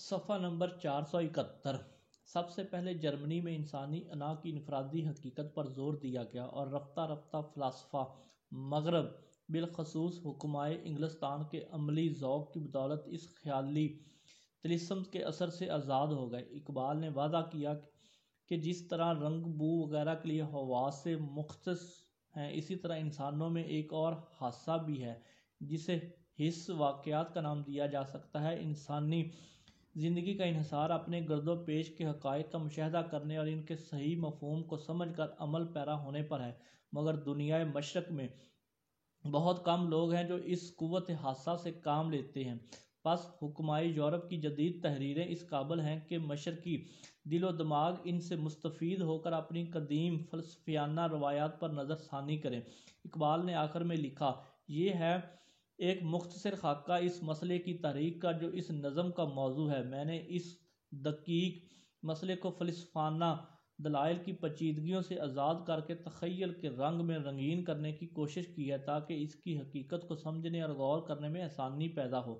صفحہ نمبر 471۔ سب سے پہلے جرمنی میں انسانی انا کی انفرادی حقیقت پر زور دیا گیا اور رفتہ رفتہ فلاسفہ مغرب بالخصوص حکمائے انگلستان کے عملی ذوق کی بدولت اس خیالی طلسم کے اثر سے آزاد ہو گئے۔ اقبال نے وعدہ کیا کہ جس طرح رنگ بو وغیرہ کے لیے حواس سے مختص ہیں، اسی طرح انسانوں میں ایک اور حادثہ بھی ہے جسے حس واقعات کا نام دیا جا سکتا ہے۔ انسانی زندگی کا انحصار اپنے گرد و پیش کے حقائق کا مشاہدہ کرنے اور ان کے صحیح مفہوم کو سمجھ کر عمل پیرا ہونے پر ہے، مگر دنیا مشرق میں بہت کم لوگ ہیں جو اس قوت حادثہ سے کام لیتے ہیں۔ پس حکمائے یورپ کی جدید تحریریں اس قابل ہیں کہ مشرقی دل و دماغ ان سے مستفید ہو کر اپنی قدیم فلسفیانہ روایات پر نظر ثانی کریں۔ اقبال نے آخر میں لکھا، یہ ہے ایک مختصر خاکہ اس مسئلے کی تحریک کا جو اس نظم کا موضوع ہے۔ میں نے اس دقیق مسئلے کو فلسفیانہ دلائل کی پیچیدگیوں سے آزاد کر کے تخیل کے رنگ میں رنگین کرنے کی کوشش کی ہے تاکہ اس کی حقیقت کو سمجھنے اور غور کرنے میں آسانی پیدا ہو۔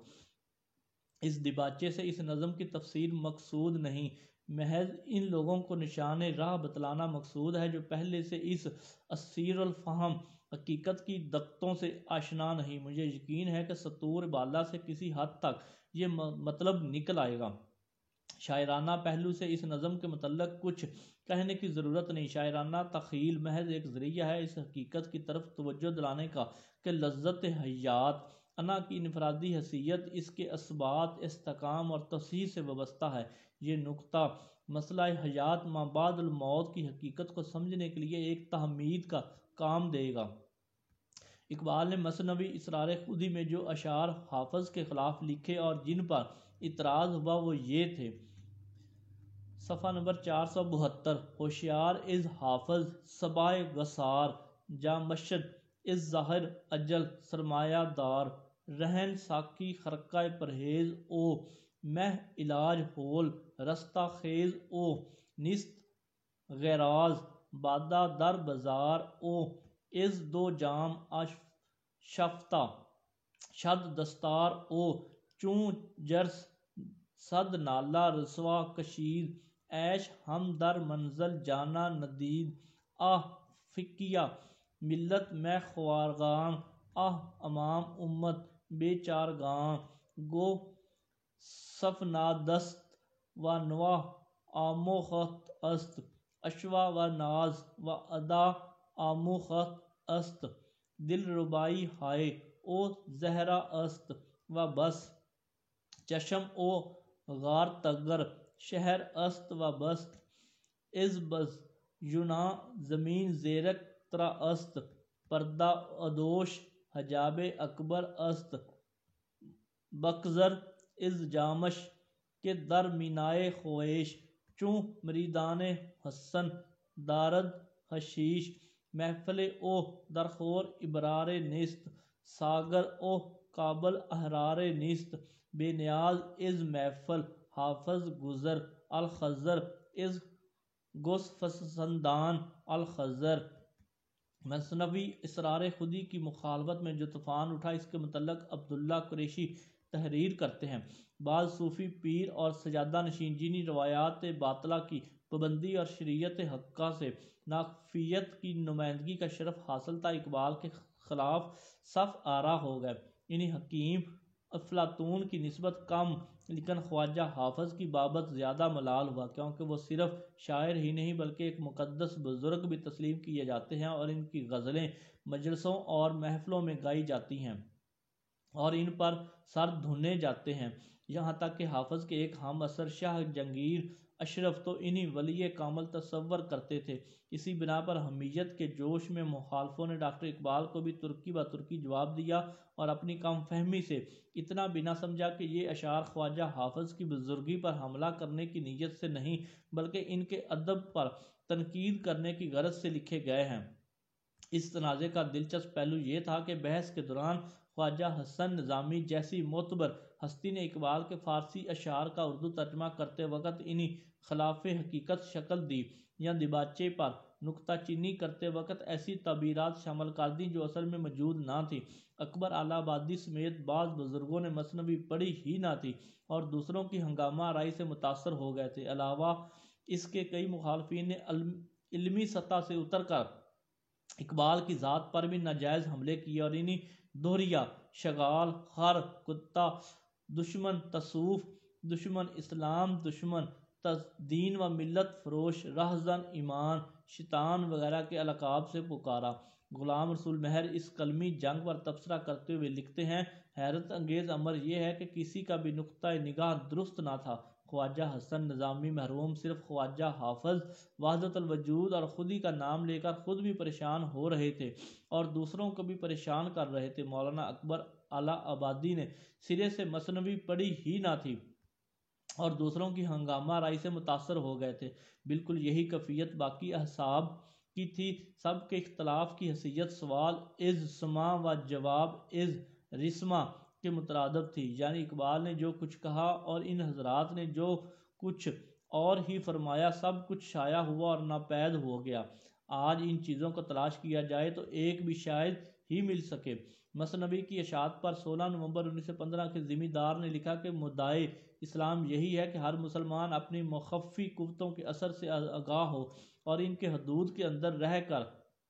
اس دیباچے سے اس نظم کی تفسیر مقصود نہیں، محض ان لوگوں کو نشان راہ بتلانا مقصود ہے جو پہلے سے اس اسیر الفہم حقیقت کی دقتوں سے آشنا نہیں۔ مجھے یقین ہے کہ سطور بالا سے کسی حد تک یہ مطلب نکل آئے گا۔ شاعرانہ پہلو سے اس نظم کے متعلق کچھ کہنے کی ضرورت نہیں۔ شاعرانہ تخیل محض ایک ذریعہ ہے اس حقیقت کی طرف توجہ دلانے کا کہ لذت حیات انا کی انفرادی حیثیت اس کے اثبات، استحکام اور تصحیح سے وابستہ ہے۔ یہ نکتہ مسئلہ حیات ما بعد الموت کی حقیقت کو سمجھنے کے لیے ایک تحمید کا کام دے گا۔ اقبال نے مثنوی اسرار خودی میں جو اشعار حافظ کے خلاف لکھے اور جن پر اعتراض ہوا وہ یہ تھے۔ صفحہ نمبر 472۔ ہوشیار از حافظ صبائے وثار، جا مشد از ظاہر اجل سرمایہ دار، رہن ساقی خرقہ پرہیز او مہ علاج ہول، رستہ خیز او نیست غیراز، بادہ در بازار او از دو جام آشفتہ، شد دستار او چون جرس صد نالہ رسوا کشید، عیش ہم در منزل جانا ندید، آہ فکیہ ملت میں خوارگاں، آہ امام امت بے چارگاں، گو صفنادست و نواح آموخت است، اشوا و ناز و ادا آموخت است، دل ربائی ہائے او زہرا است و بس، چشم او غار تگر شہر است و بس، از بز یوناں زمین زیرک ترا است، پردہ ادوش حجاب اکبر است، بگذر از جامش کہ در مینائے خویش، چون مریدان حسن دارد حشیش، محفل او درخور ابرار نیست، ساغر او قابل احرار نیست، بے نیاز از محفل حافظ گزر الخضر از گوسفندان الخضر۔ مثنوی اسرار خودی کی مخالفت میں جو طوفان اٹھا اس کے متعلق عبداللہ قریشی تحریر کرتے ہیں۔ بعض صوفی پیر اور سجادہ نشین جنہیں روایات باطلہ کی پابندی اور شریعت حقہ سے ناکفیت کی نمائندگی کا شرف حاصل تھا، اقبال کے خلاف صف آرا ہو گئے۔ انہیں حکیم افلاطون کی نسبت کم لیکن خواجہ حافظ کی بابت زیادہ ملال ہوا، کیونکہ وہ صرف شاعر ہی نہیں بلکہ ایک مقدس بزرگ بھی تسلیم کیے جاتے ہیں اور ان کی غزلیں مجلسوں اور محفلوں میں گائی جاتی ہیں اور ان پر سر دھنے جاتے ہیں۔ یہاں تک کہ حافظ کے ایک ہم عصر شاہ جہانگیر اشرف تو انہیں ولی کامل تصور کرتے تھے۔ اسی بنا پر حمیت کے جوش میں مخالفوں نے ڈاکٹر اقبال کو بھی ترکی بہ ترکی جواب دیا اور اپنی کم فہمی سے اتنا بھی نہ سمجھا کہ یہ اشعار خواجہ حافظ کی بزرگی پر حملہ کرنے کی نیت سے نہیں بلکہ ان کے ادب پر تنقید کرنے کی غرض سے لکھے گئے ہیں۔ اس تنازع کا دلچسپ پہلو یہ تھا کہ بحث کے دوران خواجہ حسن نظامی جیسی معتبر ہستی نے اقبال کے فارسی اشعار کا اردو ترجمہ کرتے وقت انہیں خلاف حقیقت شکل دی یا دیباچے پر نکتہ چینی کرتے وقت ایسی تعبیرات شامل کر دیں جو اصل میں موجود نہ تھی۔ اکبر الہ آبادی سمیت بعض بزرگوں نے مثنوی پڑھی ہی نہ تھی اور دوسروں کی ہنگامہ آرائی سے متاثر ہو گئے تھے۔ علاوہ اس کے کئی مخالفین نے علمی سطح سے اتر کر اقبال کی ذات پر بھی ناجائز حملے کیے اور انہی دہریہ، شغال، خر، کتا، دشمن تصوف، دشمن اسلام، دشمن دین و ملت فروش، رہزن ایمان، شیطان وغیرہ کے القاب سے پکارا۔ غلام رسول مہر اس کلمی جنگ پر تبصرہ کرتے ہوئے لکھتے ہیں، حیرت انگیز امر یہ ہے کہ کسی کا بھی نقطہ نگاہ درست نہ تھا۔ خواجہ حسن نظامی مرحوم صرف خواجہ حافظ وحدت الوجود اور خودی کا نام لے کر خود بھی پریشان ہو رہے تھے اور دوسروں کو بھی پریشان کر رہے تھے۔ مولانا اکبر الہ آبادی نے سرے سے مثنوی پڑھی ہی نہ تھی اور دوسروں کی ہنگامہ آرائی سے متاثر ہو گئے تھے۔ بالکل یہی کیفیت باقی احزاب کی تھی۔ سب کے اختلاف کی حیثیت سوال از سما و جواب از رسما کے مترادف تھی، یعنی اقبال نے جو کچھ کہا اور ان حضرات نے جو کچھ اور ہی فرمایا، سب کچھ شائع ہوا اور ناپید ہو گیا۔ آج ان چیزوں کو تلاش کیا جائے تو ایک بھی شاید ہی مل سکے۔ مثنوی کی اشاعت پر 16 نومبر 1915 کے ذمہ دار نے لکھا کہ مدعی اسلام یہی ہے کہ ہر مسلمان اپنی مخفی قوتوں کے اثر سے آگاہ ہو اور ان کے حدود کے اندر رہ کر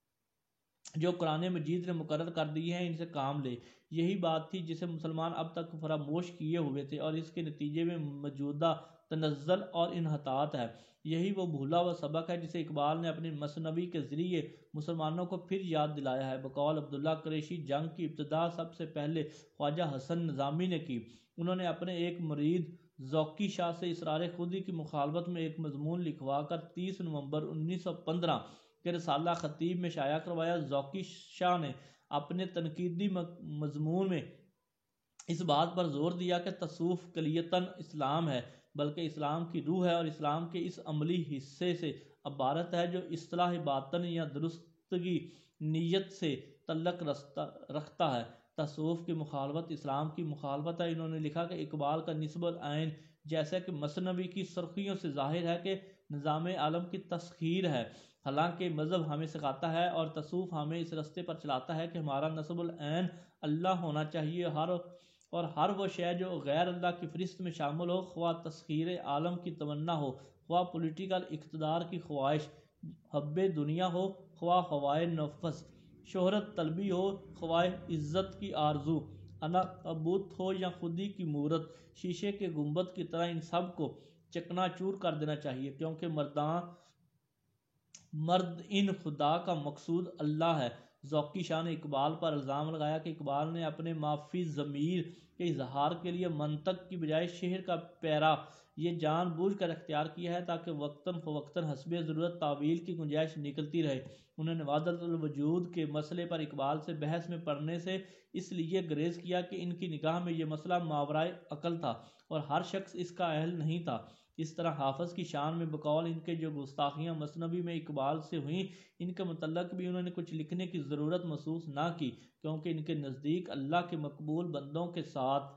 جو قرآن مجید نے مقرر کر دی ہیں ان سے کام لے۔ یہی بات تھی جسے مسلمان اب تک فراموش کیے ہوئے تھے اور اس کے نتیجے میں موجودہ تنزل اور انحطاط ہے۔ یہی وہ بھولا ہوا سبق ہے جسے اقبال نے اپنی مثنوی کے ذریعے مسلمانوں کو پھر یاد دلایا ہے۔ بقول عبداللہ قریشی، جنگ کی ابتدا سب سے پہلے خواجہ حسن نظامی نے کی۔ انہوں نے اپنے ایک مرید ذوقی شاہ سے اسرار خودی کی مخالفت میں ایک مضمون لکھوا کر 30 نومبر 1915 کے رسالہ خطیب میں شائع کروایا۔ ذوقی شاہ نے اپنے تنقیدی مضمون میں اس بات پر زور دیا کہ تصوف کلیتاً اسلام ہے، بلکہ اسلام کی روح ہے اور اسلام کے اس عملی حصے سے عبارت ہے جو اصلاح باطن یا درستگی نیت سے تعلق رکھتا ہے۔ تصوف کی مخالفت اسلام کی مخالفت ہے۔ انہوں نے لکھا کہ اقبال کا نسب العین جیسا کہ مثنوی کی سرخیوں سے ظاہر ہے کہ نظام عالم کی تسخیر ہے، حالانکہ مذہب ہمیں سکھاتا ہے اور تصوف ہمیں اس رستے پر چلاتا ہے کہ ہمارا نسب العین اللہ ہونا چاہیے اور ہر وہ شے جو غیر اللہ کی فہرست میں شامل ہو، خواہ تسخیر عالم کی تمنا ہو، خواہ پولیٹیکل اقتدار کی خواہش، حب دنیا ہو، خواہ ہوائے نفس، شہرت طلبی ہو، خواہ عزت کی آرزو، انا بت ہو یا خودی کی مورت، شیشے کے گنبد کی طرح ان سب کو چکنا چور کر دینا چاہیے، کیونکہ مرد ان خدا کا مقصود اللہ ہے۔ ذوقی شاہ نے اقبال پر الزام لگایا کہ اقبال نے اپنے معافی ضمیر کے اظہار کے لیے منطق کی بجائے شعر کا پیرا یہ جان بوجھ کر اختیار کیا ہے تاکہ وقتاً فوقتاً حسب ضرورت تعویل کی گنجائش نکلتی رہے۔ انہوں نے وحدت الوجود کے مسئلے پر اقبال سے بحث میں پڑھنے سے اس لیے گریز کیا کہ ان کی نگاہ میں یہ مسئلہ ماورائے عقل تھا اور ہر شخص اس کا اہل نہیں تھا۔ اس طرح حافظ کی شان میں بقول ان کے جو گستاخیاں مثنوی میں اقبال سے ہوئیں، ان کے متعلق بھی انہوں نے کچھ لکھنے کی ضرورت محسوس نہ کی، کیونکہ ان کے نزدیک اللہ کے مقبول بندوں کے ساتھ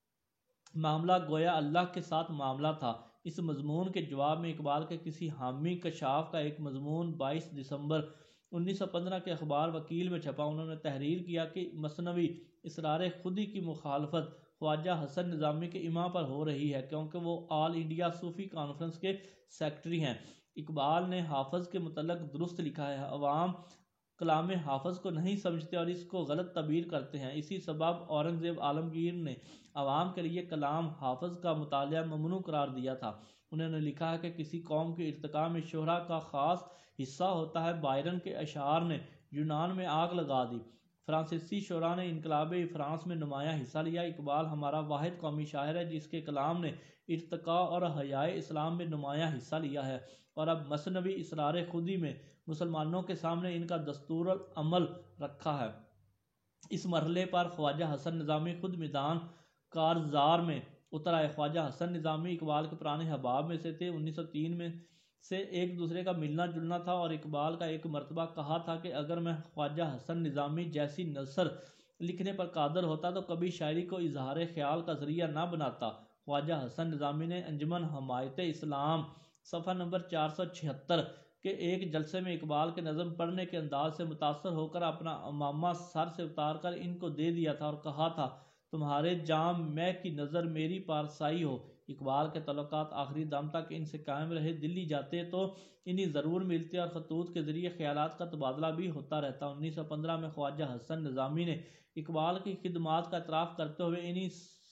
معاملہ گویا اللہ کے ساتھ معاملہ تھا۔ اس مضمون کے جواب میں اقبال کے کسی حامی کشاف کا ایک مضمون 22 دسمبر 1915 کے اخبار وکیل میں چھپا۔ انہوں نے تحریر کیا کہ مثنوی اسرار خودی کی مخالفت خواجہ حسن نظامی کے اماں پر ہو رہی ہے، کیونکہ وہ آل انڈیا صوفی کانفرنس کے سیکرٹری ہیں۔ اقبال نے حافظ کے متعلق درست لکھا ہے، عوام کلام حافظ کو نہیں سمجھتے اور اس کو غلط تعبیر کرتے ہیں۔ اسی سبب اورنگزیب عالمگیر نے عوام کے لیے کلام حافظ کا مطالعہ ممنوع قرار دیا تھا۔ انہوں نے لکھا ہے کہ کسی قوم کے ارتقاء میں شعراء کا خاص حصہ ہوتا ہے۔ بائرن کے اشعار نے یونان میں آگ لگا دی، فرانسیسی شعراء نے انقلاب فرانس میں نمایاں حصہ لیا۔ اقبال ہمارا واحد قومی شاعر ہے جس کے کلام نے ارتقاء اور احیاء اسلام میں نمایاں حصہ لیا ہے، اور اب مثنوی اسرار خودی میں مسلمانوں کے سامنے ان کا دستور العمل رکھا ہے۔ اس مرحلے پر خواجہ حسن نظامی خود میدان کارزار میں اتر آئے۔ خواجہ حسن نظامی اقبال کے پرانے احباب میں سے تھے۔ 1903 میں سے ایک دوسرے کا ملنا جلنا تھا اور اقبال کا ایک مرتبہ کہا تھا کہ اگر میں خواجہ حسن نظامی جیسی نثر لکھنے پر قادر ہوتا تو کبھی شاعری کو اظہار خیال کا ذریعہ نہ بناتا۔ خواجہ حسن نظامی نے انجمن حمایت اسلام صفحہ نمبر 476 کہ ایک جلسے میں اقبال کے نظم پڑھنے کے انداز سے متاثر ہو کر اپنا امامہ سر سے اتار کر ان کو دے دیا تھا اور کہا تھا تمہارے جام میں کی نظر میری پارسائی ہو۔ اقبال کے تعلقات آخری دم تک ان سے قائم رہے، دلی جاتے تو انہیں ضرور ملتے اور خطوط کے ذریعے خیالات کا تبادلہ بھی ہوتا رہتا۔ 1915 میں خواجہ حسن نظامی نے اقبال کی خدمات کا اعتراف کرتے ہوئے انہیں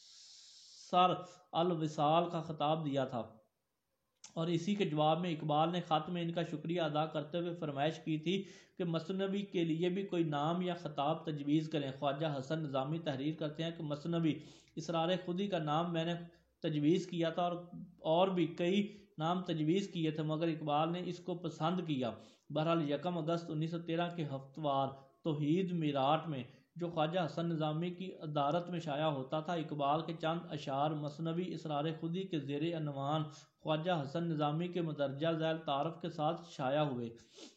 سر الوصال کا خطاب دیا تھا اور اسی کے جواب میں اقبال نے خط میں ان کا شکریہ ادا کرتے ہوئے فرمائش کی تھی کہ مثنوی کے لیے بھی کوئی نام یا خطاب تجویز کریں۔ خواجہ حسن نظامی تحریر کرتے ہیں کہ مثنوی اسرار خودی کا نام میں نے تجویز کیا تھا اور بھی کئی نام تجویز کیے تھے، مگر اقبال نے اس کو پسند کیا۔ بہرحال 1 اگست 1913 کے ہفتوار توحید میراٹ میں جو خواجہ حسن نظامی کی ادارت میں شائع ہوتا تھا، اقبال کے چند اشعار مثنوی اسرار خودی کے زیر عنوان خواجہ حسن نظامی کے مندرجہ ذیل تعارف کے ساتھ شائع ہوئے۔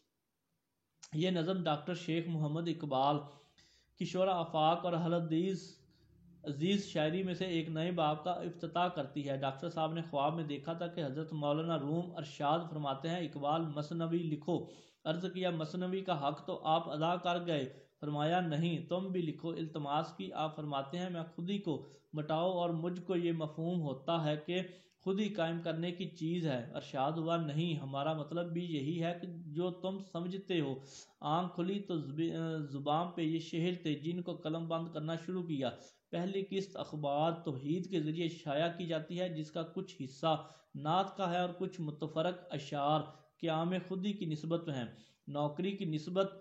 یہ نظم ڈاکٹر شیخ محمد اقبال کی شعرا آفاق اور حدیث عزیز شاعری میں سے ایک نئے باب کا افتتاح کرتی ہے۔ ڈاکٹر صاحب نے خواب میں دیکھا تھا کہ حضرت مولانا روم ارشاد فرماتے ہیں اقبال مثنوی لکھو۔ عرض کیا مثنوی کا حق تو آپ ادا کر گئے؟ فرمایا نہیں، تم بھی لکھو۔ التماس کی، آپ فرماتے ہیں میں خودی کو مٹاؤ اور مجھ کو یہ مفہوم ہوتا ہے کہ خودی قائم کرنے کی چیز ہے۔ ارشاد ہوا نہیں، ہمارا مطلب بھی یہی ہے کہ جو تم سمجھتے ہو۔ آنکھ کھلی تو زبان پہ یہ شعر تھے جن کو قلم بند کرنا شروع کیا۔ پہلی قسط اخبار توحید کے ذریعے شائع کی جاتی ہے، جس کا کچھ حصہ نعت کا ہے اور کچھ متفرق اشعار قیام خودی کی نسبت ہیں۔ نوکری کی نسبت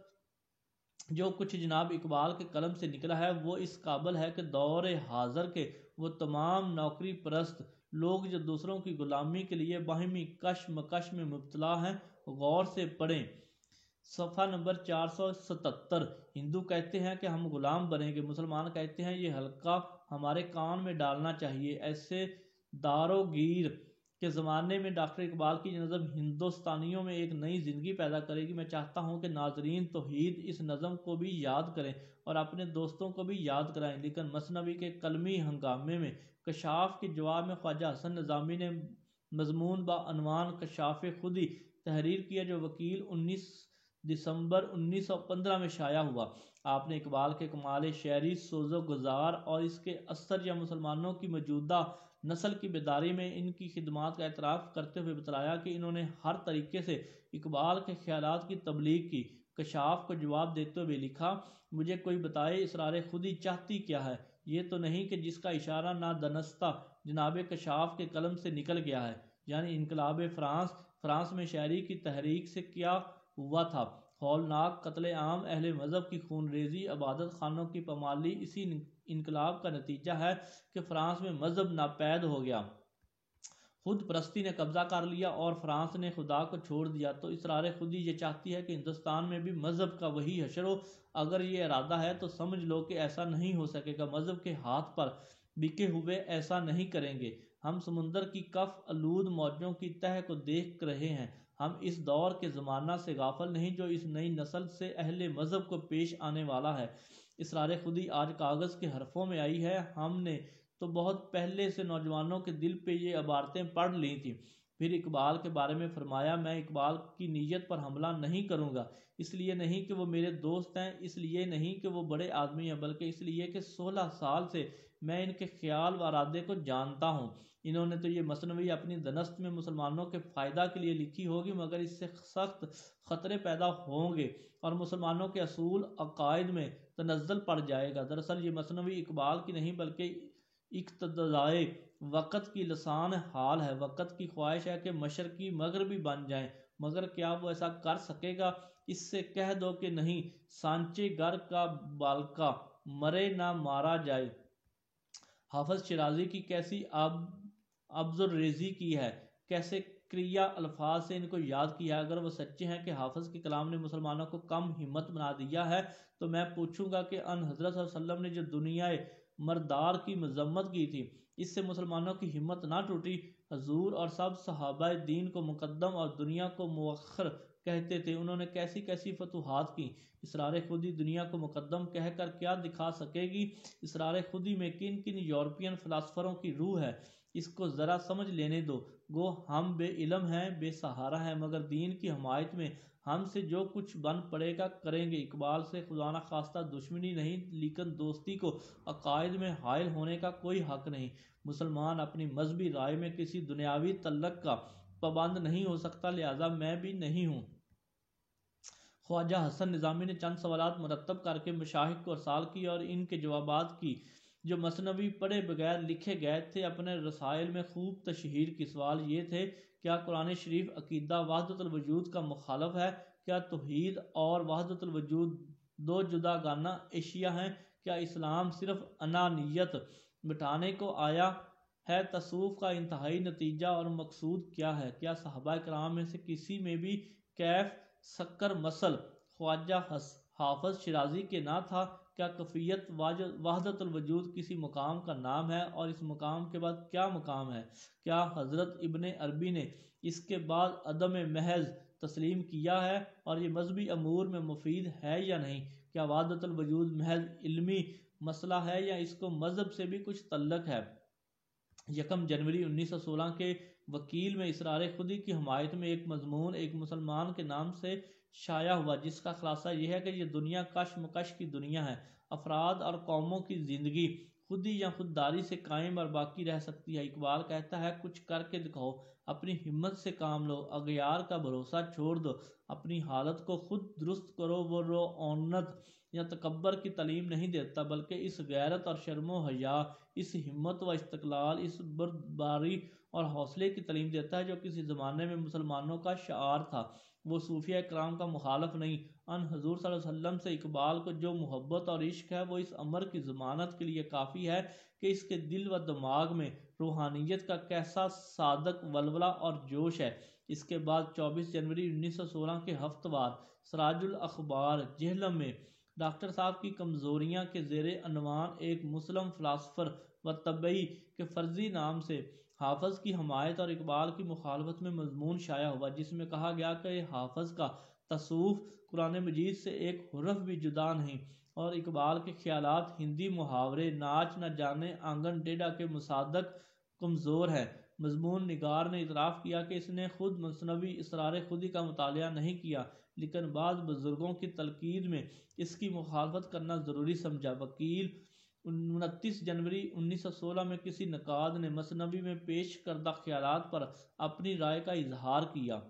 جو کچھ جناب اقبال کے قلم سے نکلا ہے وہ اس قابل ہے کہ دور حاضر کے وہ تمام نوکری پرست لوگ جو دوسروں کی غلامی کے لیے باہمی کشمکش میں مبتلا ہیں غور سے پڑھیں۔ صفحہ نمبر 477۔ ہندو کہتے ہیں کہ ہم غلام بنیں گے، مسلمان کہتے ہیں یہ حلقہ ہمارے کان میں ڈالنا چاہیے۔ ایسے دارو گیر کے زمانے میں ڈاکٹر اقبال کی نظم ہندوستانیوں میں ایک نئی زندگی پیدا کرے گی۔ میں چاہتا ہوں کہ ناظرین توحید اس نظم کو بھی یاد کریں اور اپنے دوستوں کو بھی یاد کرائیں۔ لیکن مثنوی کے قلمی ہنگامے میں کشاف کے جواب میں خواجہ حسن نظامی نے مضمون با عنوان کشاف خودی تحریر کیا جو وکیل 19 دسمبر 1915 میں شائع ہوا۔ آپ نے اقبال کے کمال شعری سوز و گزار اور اس کے اثر یا مسلمانوں کی موجودہ نسل کی بیداری میں ان کی خدمات کا اعتراف کرتے ہوئے بتلایا کہ انہوں نے ہر طریقے سے اقبال کے خیالات کی تبلیغ کی۔ کشاف کو جواب دیتے ہوئے لکھا، مجھے کوئی بتائے اسرار خودی چاہتی کیا ہے؟ یہ تو نہیں کہ جس کا اشارہ نادانستہ جناب کشاف کے قلم سے نکل گیا ہے، یعنی انقلاب فرانس میں شاعری کی تحریک سے کیا ہوا تھا؟ ہولناک قتل عام، اہل مذہب کی خون ریزی، عبادت خانوں کی پامالی، اسی انقلاب کا نتیجہ ہے کہ فرانس میں مذہب ناپید ہو گیا، خود پرستی نے قبضہ کر لیا اور فرانس نے خدا کو چھوڑ دیا۔ تو اسرار خودی یہ چاہتی ہے کہ ہندوستان میں بھی مذہب کا وہی حشر ہو۔ اگر یہ ارادہ ہے تو سمجھ لو کہ ایسا نہیں ہو سکے گا۔ مذہب کے ہاتھ پر بکے ہوئے ایسا نہیں کریں گے۔ ہم سمندر کی کف آلود موجوں کی تہ کو دیکھ رہے ہیں۔ ہم اس دور کے زمانہ سے غافل نہیں جو اس نئی نسل سے اہل مذہب کو پیش آنے والا ہے۔ اسرار خودی آج کاغذ کے حرفوں میں آئی ہے، ہم نے تو بہت پہلے سے نوجوانوں کے دل پہ یہ عبارتیں پڑھ لی تھیں۔ پھر اقبال کے بارے میں فرمایا، میں اقبال کی نیت پر حملہ نہیں کروں گا، اس لیے نہیں کہ وہ میرے دوست ہیں، اس لیے نہیں کہ وہ بڑے آدمی ہیں، بلکہ اس لیے کہ 16 سال سے میں ان کے خیال و ارادے کو جانتا ہوں۔ انہوں نے تو یہ مثنوی اپنی دنست میں مسلمانوں کے فائدہ کے لیے لکھی ہوگی، مگر اس سے سخت خطرے پیدا ہوں گے اور مسلمانوں کے اصول عقائد میں تنزل پڑ جائے گا۔ دراصل یہ مثنوی اقبال کی نہیں بلکہ اقتدائے وقت کی لسان حال ہے۔ وقت کی خواہش ہے کہ مشرقی مغربی بن جائیں، مگر کیا وہ ایسا کر سکے گا؟ اس سے کہہ دو کہ نہیں، سانچے گر کا بالکا مرے نہ مارا جائے۔ حافظ شیرازی کی کیسی ابزرریزی کی ہے، کیسے کریا الفاظ سے ان کو یاد کیا ہے۔ اگر وہ سچے ہیں کہ حافظ کے کلام نے مسلمانوں کو کم ہمت بنا دیا ہے تو میں پوچھوں گا کہ ان حضرت صلی اللہ علیہ وسلم نے جو دنیا مردار کی مذمت کی تھی، اس سے مسلمانوں کی ہمت نہ ٹوٹی؟ حضور اور سب صحابہ دین کو مقدم اور دنیا کو مؤخر کہتے تھے، انہوں نے کیسی کیسی فتوحات کی۔ اسرار خودی دنیا کو مقدم کہہ کر کیا دکھا سکے گی؟ اسرار خودی میں کن کن یورپین فلاسفروں کی روح ہے؟ اس کو ذرا سمجھ لینے دو، گو ہم بے علم ہیں، بے سہارا ہیں، مگر دین کی حمایت میں ہم سے جو کچھ بن پڑے گا کریں گے۔ اقبال سے خدا نخواستہ دشمنی نہیں، لیکن دوستی کو عقائد میں حائل ہونے کا کوئی حق نہیں۔ مسلمان اپنی مذہبی رائے میں کسی دنیاوی تعلق کا پابند نہیں ہو سکتا، لہذا میں بھی نہیں ہوں۔ خواجہ حسن نظامی نے چند سوالات مرتب کر کے مشائخ کو ارسال کیے اور ان کے جوابات کی، جو مثنوی پڑھے بغیر لکھے گئے تھے، اپنے رسائل میں خوب تشہیر کی۔ سوال یہ تھے: کیا قرآن شریف عقیدہ وحدت الوجود کا مخالف ہے؟ کیا توحید اور وحدت الوجود دو جداگانہ اشیاء ہیں؟ کیا اسلام صرف انانیت مٹانے کو آیا ہے؟ تصوف کا انتہائی نتیجہ اور مقصود کیا ہے؟ کیا صحابہ کرام میں سے کسی میں بھی کیف سکر مسل خواجہ حافظ شیرازی کے نہ تھا؟ کیا کیفیت وحدت الوجود کسی مقام کا نام ہے، اور اس مقام کے بعد کیا مقام ہے؟ کیا حضرت ابن عربی نے اس کے بعد عدم محض تسلیم کیا ہے، اور یہ مذہبی امور میں مفید ہے یا نہیں؟ کیا وحدت الوجود محض علمی مسئلہ ہے یا اس کو مذہب سے بھی کچھ تعلق ہے؟ 1 جنوری 1916 کے وکیل میں اسرار خودی کی حمایت میں ایک مضمون ایک مسلمان کے نام سے شائع ہوا، جس کا خلاصہ یہ ہے کہ یہ دنیا کشمکش کی دنیا ہے۔ افراد اور قوموں کی زندگی خودی یا خودداری سے قائم اور باقی رہ سکتی ہے۔ اقبال کہتا ہے: کچھ کر کے دکھاؤ، اپنی ہمت سے کام لو، اغیار کا بھروسہ چھوڑ دو، اپنی حالت کو خود درست کرو۔ وہ رعونت یا تکبر کی تعلیم نہیں دیتا، بلکہ اس غیرت اور شرم و حیا، اس ہمت و استقلال، اس بردباری اور حوصلے کی تعلیم دیتا ہے جو کسی زمانے میں مسلمانوں کا شعار تھا۔ وہ صوفیہ کرام کا مخالف نہیں۔ ان حضور صلی اللہ علیہ وسلم سے اقبال کو جو محبت اور عشق ہے، وہ اس امر کی ضمانت کے لیے کافی ہے کہ اس کے دل و دماغ میں روحانیت کا کیسا صادق ولولہ اور جوش ہے۔ اس کے بعد 24 جنوری 1916 کے ہفتہ وار سراج الاخبار جہلم میں ڈاکٹر صاحب کی کمزوریاں کے زیر عنوان ایک مسلم فلاسفر و طبعی کے فرضی نام سے حافظ کی حمایت اور اقبال کی مخالفت میں مضمون شائع ہوا، جس میں کہا گیا کہ حافظ کا تصوف قرآن مجید سے ایک حرف بھی جدا نہیں، اور اقبال کے خیالات ہندی محاورے ناچ نہ جانے آنگن ٹیڑھا کے مصادق کمزور ہیں۔ مضمون نگار نے اعتراف کیا کہ اس نے خود مثنوی اسرار خودی کا مطالعہ نہیں کیا، لیکن بعض بزرگوں کی تلقین میں اس کی مخالفت کرنا ضروری سمجھا۔ وکیل 29 جنوری 1916 میں کسی نقاد نے مثنوی میں پیش کردہ خیالات پر اپنی رائے کا اظہار کیا۔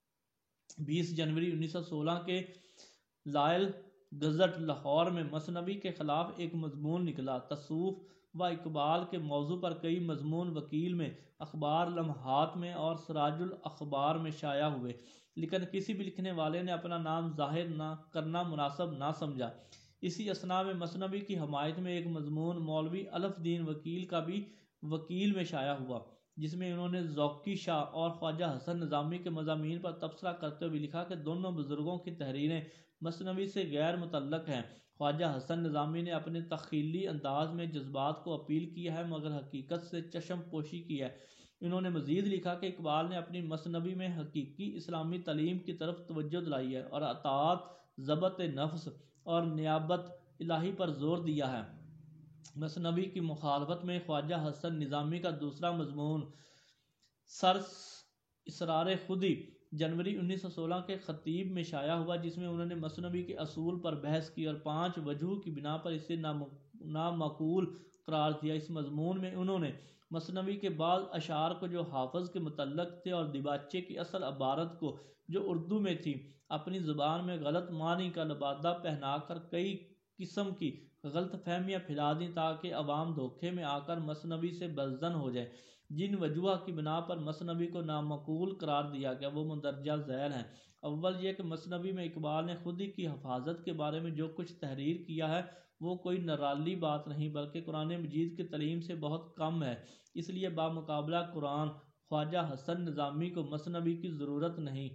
20 جنوری 1916 کے لائل گزٹ لاہور میں مثنوی کے خلاف ایک مضمون نکلا۔ تصوف و اقبال کے موضوع پر کئی مضمون وکیل میں، اخبار لمحات میں اور سراج الاخبار میں شائع ہوئے، لیکن کسی بھی لکھنے والے نے اپنا نام ظاہر نہ کرنا مناسب نہ سمجھا۔ اسی اثنا میں مثنوی کی حمایت میں ایک مضمون مولوی الف دین وکیل کا بھی وکیل میں شائع ہوا، جس میں انہوں نے ذوقی شاہ اور خواجہ حسن نظامی کے مضامین پر تبصرہ کرتے ہوئے لکھا کہ دونوں بزرگوں کی تحریریں مثنوی سے غیر متعلق ہیں۔ خواجہ حسن نظامی نے اپنے تخیلی انداز میں جذبات کو اپیل کیا ہے، مگر حقیقت سے چشم پوشی کی ہے۔ انہوں نے مزید لکھا کہ اقبال نے اپنی مثنوی میں حقیقی اسلامی تعلیم کی طرف توجہ دلائی ہے اور اطاعت، ضبط نفس اور نیابت الہی پر زور دیا ہے۔ مثنوی کی مخالفت میں خواجہ حسن نظامی کا دوسرا مضمون سر اسرار خودی جنوری 1916 کے خطیب میں شائع ہوا، جس میں انہوں نے مثنوی کے اصول پر بحث کی اور 5 وجوہ کی بنا پر اسے نامعقول قرار دیا۔ اس مضمون میں انہوں نے مثنوی کے بعض اشعار کو جو حافظ کے متعلق تھے اور دیباچے کی اصل عبارت کو جو اردو میں تھی، اپنی زبان میں غلط معنی کا لبادہ پہنا کر کئی قسم کی غلط فہمیاں پھیلا دیں تاکہ عوام دھوکے میں آ کر مثنوی سے بدظن ہو جائے۔ جن وجوہ کی بنا پر مثنوی کو نامعقول قرار دیا گیا وہ مندرجہ ذیل ہیں۔ اول یہ کہ مثنوی میں اقبال نے خودی کی حفاظت کے بارے میں جو کچھ تحریر کیا ہے وہ کوئی نرالی بات نہیں، بلکہ قرآن مجید کی تعلیم سے بہت کم ہے، اس لیے بامقابلہ قرآن خواجہ حسن نظامی کو مثنوی کی ضرورت نہیں۔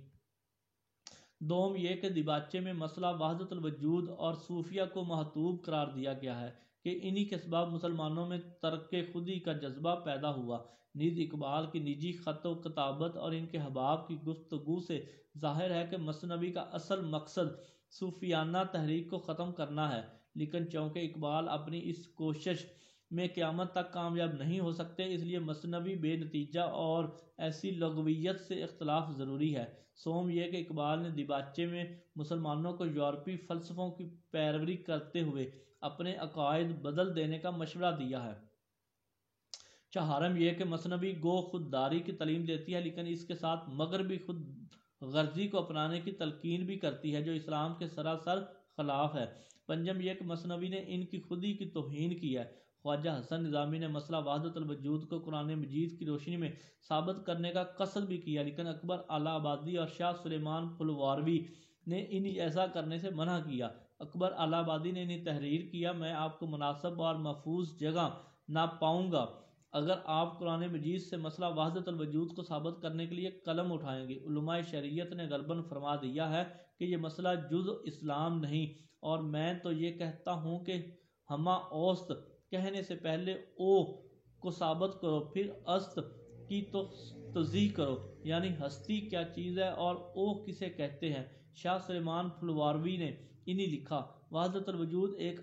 دوم یہ کہ دیباچے میں مسئلہ وحدت الوجود اور صوفیہ کو محتوب قرار دیا گیا ہے کہ انہی کے اسباب مسلمانوں میں ترک خودی کا جذبہ پیدا ہوا۔ نیز اقبال کی نجی خط و کتابت اور ان کے احباب کی گفتگو سے ظاہر ہے کہ مثنوی کا اصل مقصد صوفیانہ تحریک کو ختم کرنا ہے، لیکن چونکہ اقبال اپنی اس کوشش میں قیامت تک کامیاب نہیں ہو سکتے، اس لیے مثنوی بے نتیجہ اور ایسی لغویت سے اختلاف ضروری ہے۔ سوم یہ کہ اقبال نے دیباچے میں مسلمانوں کو یورپی فلسفوں کی پیروی کرتے ہوئے اپنے عقائد بدل دینے کا مشورہ دیا ہے۔ چہارم یہ کہ مثنوی گو خودداری کی تعلیم دیتی ہے، لیکن اس کے ساتھ مغربی خود غرضی کو اپنانے کی تلقین بھی کرتی ہے جو اسلام کے سراسر خلاف ہے۔ پنجم یہ کہ مثنوی نے ان کی خودی کی توہین کی ہے۔ خواجہ حسن نظامی نے مسئلہ وحدت الوجود کو قرآن مجید کی روشنی میں ثابت کرنے کا قصد بھی کیا، لیکن اکبر اعلی آبادی اور شاہ سلیمان پھلواروی نے انہیں ایسا کرنے سے منع کیا۔ اکبر اعلی آبادی نے انہیں تحریر کیا، میں آپ کو مناسب اور محفوظ جگہ نہ پاؤں گا اگر آپ قرآن مجید سے مسئلہ وحدت الوجود کو ثابت کرنے کے لیے قلم اٹھائیں گے۔ علماء شریعت نے غالباً فرما دیا ہے کہ یہ مسئلہ جز اسلام نہیں، اور میں تو یہ کہتا ہوں کہ ہما اوست کہنے سے پہلے او کو ثابت کرو، پھر است کی تو توضیح کرو، یعنی ہستی کیا چیز ہے اور او کسے کہتے ہیں۔ شاہ سلیمان پھلواروی نے انہیں لکھا، وحدت الوجود ایک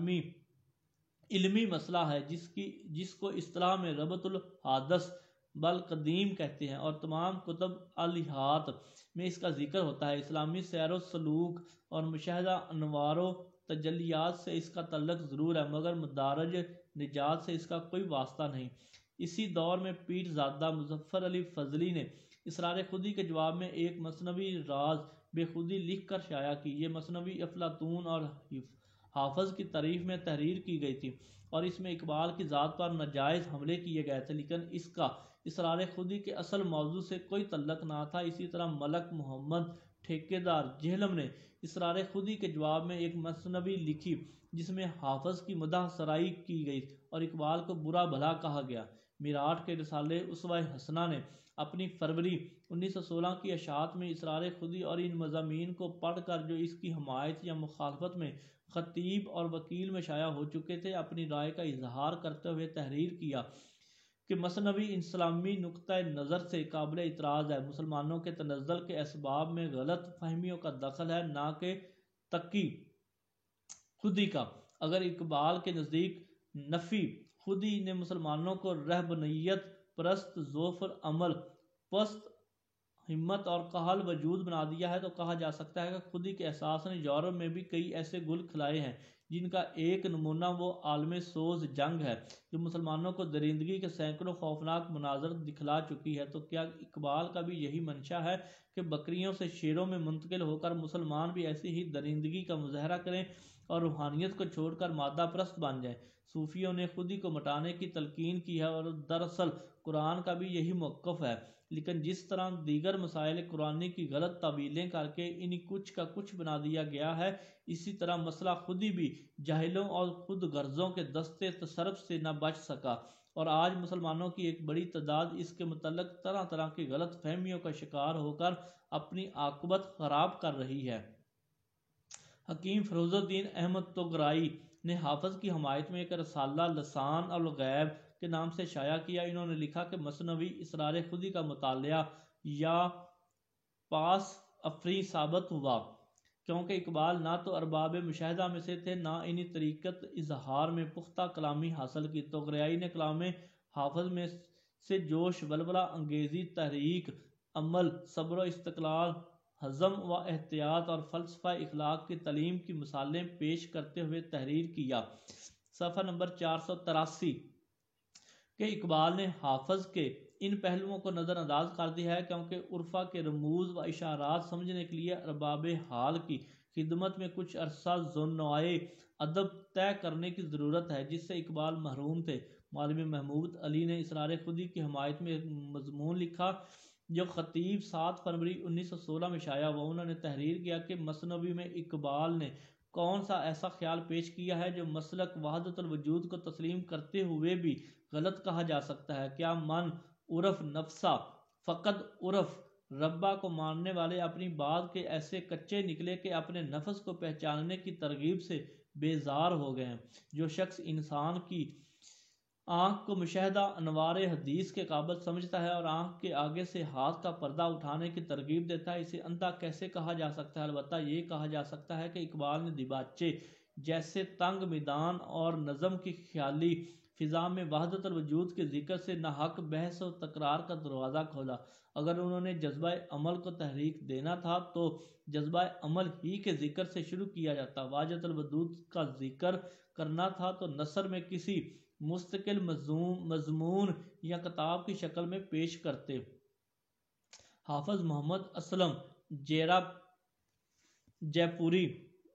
علمی مسئلہ ہے جس کو اصطلاح میں ربط الحادث بالقدیم کہتے ہیں، اور تمام کتب الاحیات میں اس کا ذکر ہوتا ہے۔ اسلامی سیر و سلوک اور مشاہدہ انوار و تجلیات سے اس کا تعلق ضرور ہے، مگر مدارج نجات سے اس کا کوئی واسطہ نہیں۔ اسی دور میں پیر زادہ مظفر علی فضلی نے اسرار خودی کے جواب میں ایک مثنوی راز بے خودی لکھ کر شائع کی۔ یہ مثنوی افلاطون اور حافظ کی تعریف میں تحریر کی گئی تھی اور اس میں اقبال کی ذات پر ناجائز حملے کیے گئے تھے، لیکن اس کا اسرار خودی کے اصل موضوع سے کوئی تعلق نہ تھا۔ اسی طرح ملک محمد ٹھیکیدار جہلم نے اسرار خودی کے جواب میں ایک مثنوی لکھی جس میں حافظ کی مدح سرائی کی گئی اور اقبال کو برا بھلا کہا گیا۔ میراٹ کے رسالے اسوہ حسنہ نے اپنی فروری 1916 کی اشاعت میں اسرار خودی اور ان مضامین کو پڑھ کر جو اس کی حمایت یا مخالفت میں خطیب اور وکیل میں شائع ہو چکے تھے، اپنی رائے کا اظہار کرتے ہوئے تحریر کیا کہ مثنوی اسلامی نقطہ نظر سے قابل اعتراض ہے، مسلمانوں کے تنزل کے اسباب میں غلط فہمیوں کا دخل ہے، نہ کہ تقی خودی کا۔ اگر اقبال کے نزدیک نفی خودی نے مسلمانوں کو رہبانیت پرست، ظفر عمل پست ہمت اور کاہل وجود بنا دیا ہے، تو کہا جا سکتا ہے کہ خودی کے احساس نے یورپ میں بھی کئی ایسے گل کھلائے ہیں جن کا ایک نمونہ وہ عالم سوز جنگ ہے جو مسلمانوں کو درندگی کے سینکڑوں خوفناک مناظر دکھلا چکی ہے۔ تو کیا اقبال کا بھی یہی منشا ہے کہ بکریوں سے شیروں میں منتقل ہو کر مسلمان بھی ایسی ہی درندگی کا مظاہرہ کریں اور روحانیت کو چھوڑ کر مادہ پرست بن جائیں؟ صوفیوں نے خودی کو مٹانے کی تلقین کی ہے اور دراصل قرآن کا بھی یہی موقف ہے، لیکن جس طرح دیگر مسائل قرآنی کی غلط تعویلیں کر کے انہیں کچھ کا کچھ بنا دیا گیا ہے، اسی طرح مسئلہ خودی بھی جاہلوں اور خود غرضوں کے دستے تصرف سے نہ بچ سکا، اور آج مسلمانوں کی ایک بڑی تعداد اس کے متعلق طرح طرح کی غلط فہمیوں کا شکار ہو کر اپنی عاقبت خراب کر رہی ہے۔ حکیم فیروز الدین احمد طغرائی نے حافظ کی حمایت میں ایک رسالہ لسان الغیب کے نام سے شائع کیا۔ انہوں نے لکھا کہ مثنوی اسرار خودی کا مطالعہ یا پاس افری ثابت ہوا، کیونکہ اقبال نہ تو ارباب مشاہدہ میں سے تھے، نہ انہیں طریقت اظہار میں پختہ کلامی حاصل کی۔ طغرائی نے کلام حافظ میں سے جوش، ولولہ انگیزی، تحریک، عمل، صبر و استقلال، حزم و احتیاط اور فلسفہ اخلاق کی تعلیم کی مثالیں پیش کرتے ہوئے تحریر کیا۔ صفحہ نمبر 483 کہ اقبال نے حافظ کے ان پہلوؤں کو نظر انداز کر دیا ہے کیونکہ عرفا کے رموز و اشارات سمجھنے کے لیے ارباب حال کی خدمت میں کچھ عرصہ ذوالنوع ادب طے کرنے کی ضرورت ہے، جس سے اقبال محروم تھے۔ مولوی محمود علی نے اسرار خودی کی حمایت میں ایک مضمون لکھا جو خطیب 7 فروری 1916 میں شائع ہوا۔ انہوں نے تحریر کیا کہ مثنوی میں اقبال نے کون سا ایسا خیال پیش کیا ہے جو مسلک وحدت الوجود کو تسلیم کرتے ہوئے بھی غلط کہا جا سکتا ہے؟ کیا من عرف نفسا فقد عرف ربا کو ماننے والے اپنی بات کے ایسے کچے نکلے کہ اپنے نفس کو پہچاننے کی ترغیب سے بیزار ہو گئے ہیں؟ جو شخص انسان کی آنکھ کو مشاہدہ انوار حدیث کے قابل سمجھتا ہے اور آنکھ کے آگے سے ہاتھ کا پردہ اٹھانے کی ترغیب دیتا ہے، اسے اندھا کیسے کہا جا سکتا ہے؟ البتہ یہ کہا جا سکتا ہے کہ اقبال نے دیباچے جیسے تنگ میدان اور نظم کی خیالی فضا میں وحدت الوجود کے ذکر سے ناحق بحث و تکرار کا دروازہ کھولا۔ اگر انہوں نے جذبہ عمل کو تحریک دینا تھا تو جذبہ عمل ہی کے ذکر سے شروع کیا جاتا۔ وحدت الوجود کا ذکر کرنا تھا تو نثر میں کسی مستقل مضمون یا کتاب کی شکل میں پیش کرتے۔ حافظ محمد اسلم جے پوری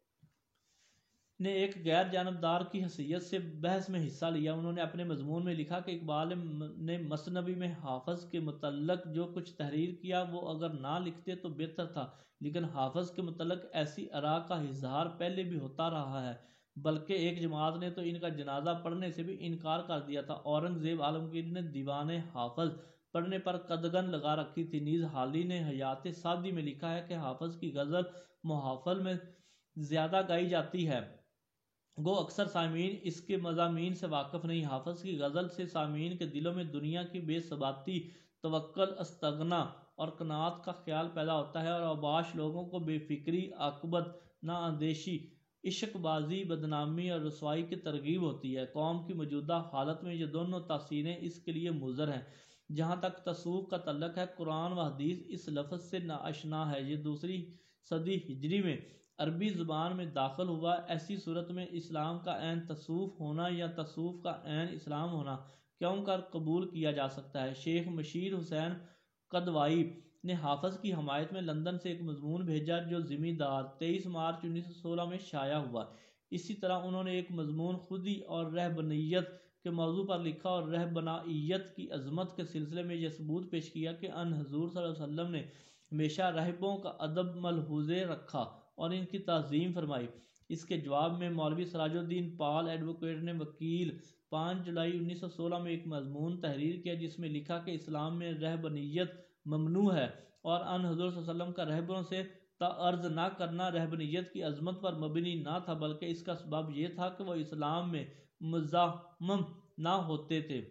نے ایک غیر جانبدار کی حیثیت سے بحث میں حصہ لیا۔ انہوں نے اپنے مضمون میں لکھا کہ اقبال نے مثنوی میں حافظ کے متعلق جو کچھ تحریر کیا وہ اگر نہ لکھتے تو بہتر تھا، لیکن حافظ کے متعلق ایسی آراء کا اظہار پہلے بھی ہوتا رہا ہے، بلکہ ایک جماعت نے تو ان کا جنازہ پڑھنے سے بھی انکار کر دیا تھا۔ اورنگزیب عالمگیر نے دیوان حافظ پڑھنے پر قدغن لگا رکھی تھی۔ نیز حالی نے حیات سعدی میں لکھا ہے کہ حافظ کی غزل محافل میں زیادہ گائی جاتی ہے، گو اکثر سامعین اس کے مضامین سے واقف نہیں۔ حافظ کی غزل سے سامعین کے دلوں میں دنیا کی بے ثباتی، توکل، استغنا اور قناعت کا خیال پیدا ہوتا ہے، اور اوباش لوگوں کو بے فکری، عاقبت نااندیشی، عشق بازی، بدنامی اور رسوائی کی ترغیب ہوتی ہے۔ قوم کی موجودہ حالت میں یہ دونوں تاثیریں اس کے لیے مضر ہیں۔ جہاں تک تصوف کا تعلق ہے، قرآن و حدیث اس لفظ سے ناآشنا ہے۔ یہ دوسری صدی ہجری میں عربی زبان میں داخل ہوا۔ ایسی صورت میں اسلام کا عین تصوف ہونا یا تصوف کا عین اسلام ہونا کیوں کر قبول کیا جا سکتا ہے؟ شیخ مشیر حسین قدوائی نے حافظ کی حمایت میں لندن سے ایک مضمون بھیجا جو ذمہ دار 23 مارچ 1916 میں شائع ہوا۔ اسی طرح انہوں نے ایک مضمون خودی اور رہبنیت کے موضوع پر لکھا اور رہبنائیت کی عظمت کے سلسلے میں یہ ثبوت پیش کیا کہ ان حضور صلی اللہ علیہ وسلم نے ہمیشہ راہبوں کا ادب ملحوظ رکھا اور ان کی تعظیم فرمائی۔ اس کے جواب میں مولوی سراج الدین پال ایڈوکیٹ نے وکیل 5 جولائی 1916 میں ایک مضمون تحریر کیا جس میں لکھا کہ اسلام میں رہبنیت ممنوع ہے اور ان حضور صلی اللہ علیہ وسلم کا رہبروں سے تعرض نہ کرنا رہبنیت کی عظمت پر مبنی نہ تھا، بلکہ اس کا سبب یہ تھا کہ وہ اسلام میں مزاحم نہ ہوتے تھے۔